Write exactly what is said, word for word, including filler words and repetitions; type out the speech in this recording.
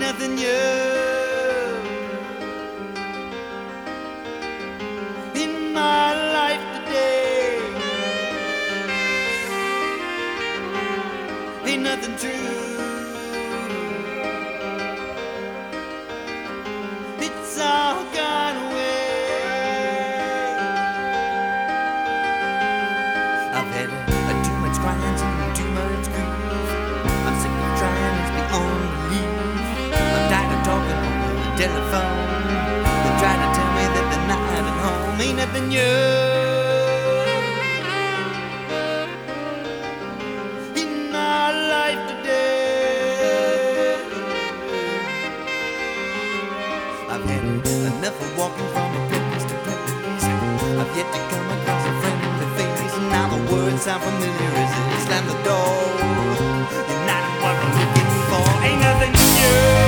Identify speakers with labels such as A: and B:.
A: nothing new in my life today. Ain't nothing true. It's all gone away. I've had uh, too much crying and too much grief. I'm sick of trying, it's beyond belief. I'm tired of talking on the telephone. They try to tell me that the night at home ain't nothing new in our life today. I've had enough of walking from a place to place. I've yet to come across a friendly face. And now the words sound familiar as it slam the door. You're not what I'm looking for. Ain't nothing new.